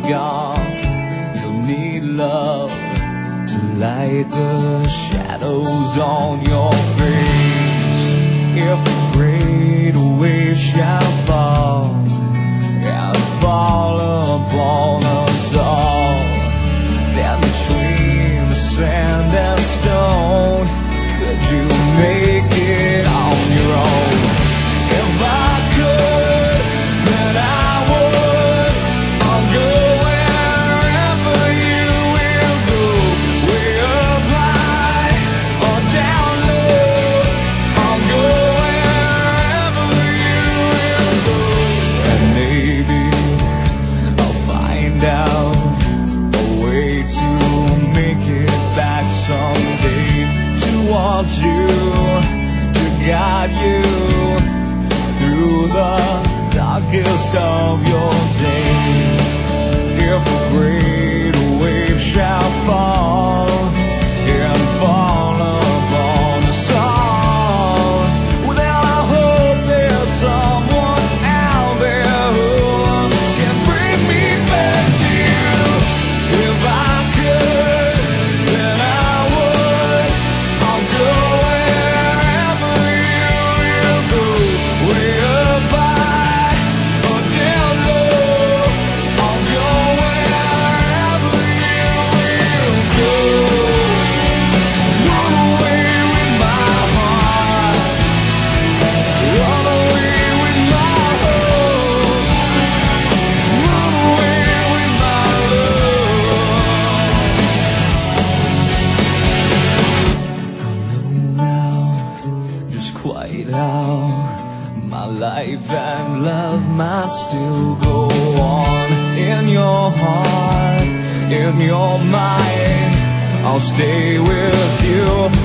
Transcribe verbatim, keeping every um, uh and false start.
gone, you'll need love to light the shadows on your face. If a great wave shall fall and fall upon us all, then between the sand and stone, could you make it on your own? If I could, then I would. I'll go wherever you will go, way up high or down low. I'll go wherever you will go, and maybe I'll find out a way to make it back someday, to want you, to guide you through the darkest of your days. If a great wave shall fall and fall upon us all, well, then I hope there's someone out there who can bring me back to you. If I could, then I would. I'll go wherever you will go, way up high or down low. I'll go wherever you will go. Run away with my heart, run away with my hope, run away with my love. I know now just quite how my life and love might still go on. In your heart, in your mind, I'll stay with you.